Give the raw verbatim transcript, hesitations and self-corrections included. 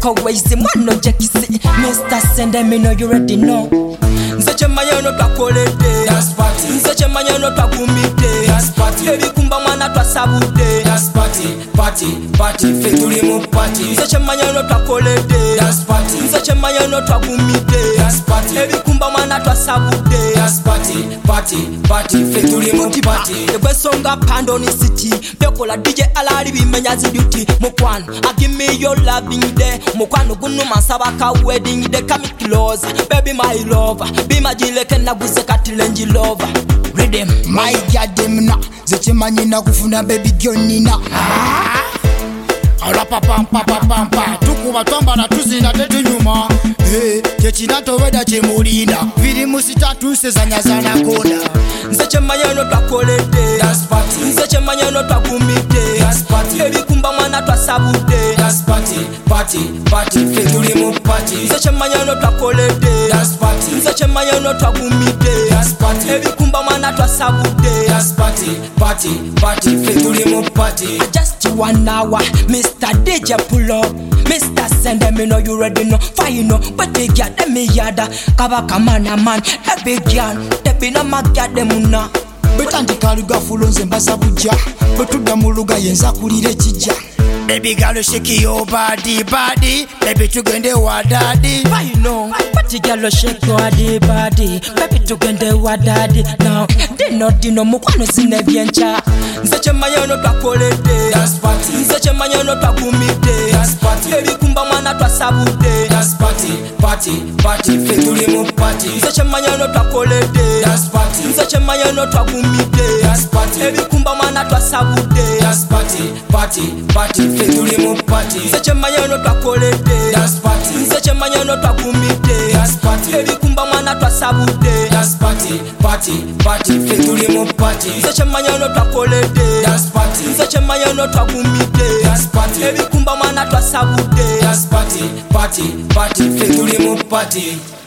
always mwano jekisi Mister Sende me know you already know Nze chemanyano twakolede Dance party. Nze chemanyano twagumide Dance party. Ebikumba mwana twasabude Dance party, party, party, fe tuli mu party. Nze chemanyano twakolede Dance party. Nze chemanyano twagumide Dance party. Ebikumba mwana twasabude Dance party, party, party, fe tuli mu party. Ekwesonga pando ni city Bekola D J alali bimenya ziduty Mukwano, I give me your loving day Mukwano gunu mansaba ka wedding day Come close, baby my lover Bima jileke naguze katilenji lover Rhythm, my goddamn na zechimanyi na kufuna baby girl nina Arapa pam pam pam pam pam tukuba tomba na tuzina tetunyuma eh chechina toweda chemulinda vili musitatu sezanyazana kona Nze chemanyano twakolede Dance party. Nze chemanyano twagumide Dance party. Ebikumba mwana twasabude Dance party, party, party, fe tuli mu party. Nze chemanyano twakolede Dance party. Nze chemanyano twagumide Dance party. Ebikumba mwana twasabude Dance party, party, party, fe tuli mu party. Just one hour, Mister D J pull up Mister Sende me know you ready no fire no but they get them me yada Kaba kamana man, every girl They be no magya demuna betandika luga fulonze mbasa bujja betudda mu luga yenza kulire kijja baby girl shake your body body baby tugende wa daddy Why no? But you girl shake your body body Baby tugende wa daddy Now, they not dino mukwano zine vyencha Nze chemanyano twakolede Dance party. Nze chemanyano twagumide Dance party. Ebikumba mwana twasabude Dance party, party, party, fe tuli mu party. Nze chemanyano twakolede Dance party. Nze chemanyano twagumide Dance party. Ebikumba mwana twasabude Dance party, party, party, fe tuli mu party. Nze chemanyano twakolede Dance party. Nze chemanyano twagumide Dance party. Ebikumba mwana twasabude Dance party, party, party, fe tuli mu party. Nze chemanyano twakolede Dance party. Nze chemanyano twagumide Dance party. Ebikumba mwana twasabude Dance party, party, party, fe tuli mu party.